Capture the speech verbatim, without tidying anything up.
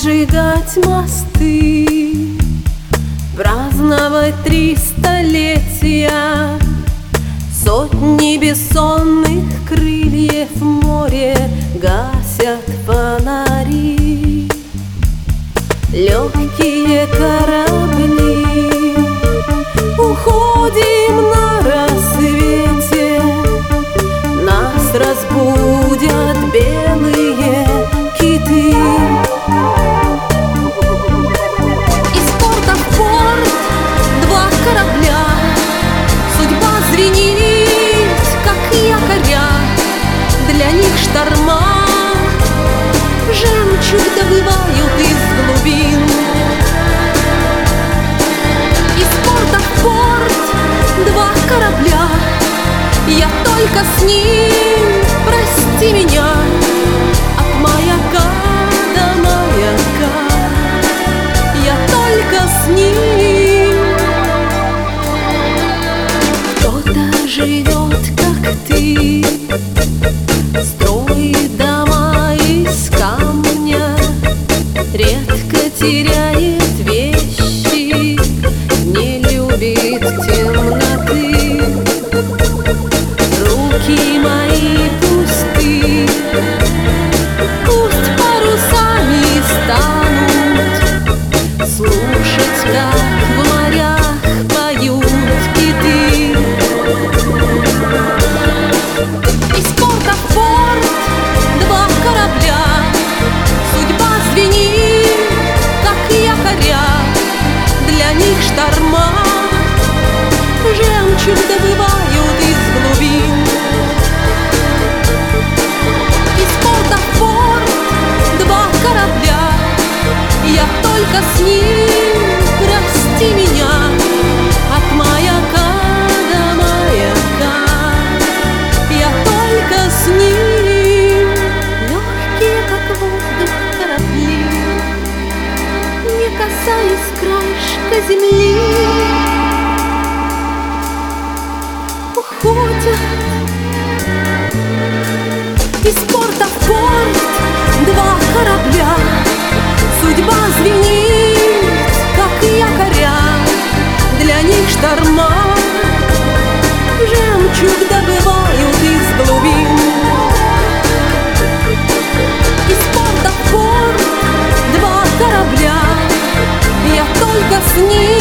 сжигать мосты, праздновать три столетия, сотни бессонных крыльев в море гасят фонари. Легкие корабли, уходим на рассвете, нас разбудят белые киты. Из порта в порт два корабля, судьба звенит, как якоря, для них шторма, жемчуг добывают из глубин. Из порта в порт два корабля, я только с ним, прости меня, от маяка до маяка, я только с ним. Кто-то живет, как ты, строит дома из камня, редко теряет вещи, не любит темноты. Руки мои пусты, пусть парусами станут, слушать, как в морях поют киты. Из порта в порт два корабля, судьба звенит, как якоря, для них шторма, жемчуг добывают из глубин. Из порта в порт два корабля, я только с ним, прости меня, от маяка до маяка, я только с ним. Легкие, как воздух, корабли, не касаясь краешка земли, уходят. Из порта в порт два корабля, судьба звенит, как якоря, для них шторма, жемчуг добывают из глубин. Из порта в порт два корабля, я только с ним.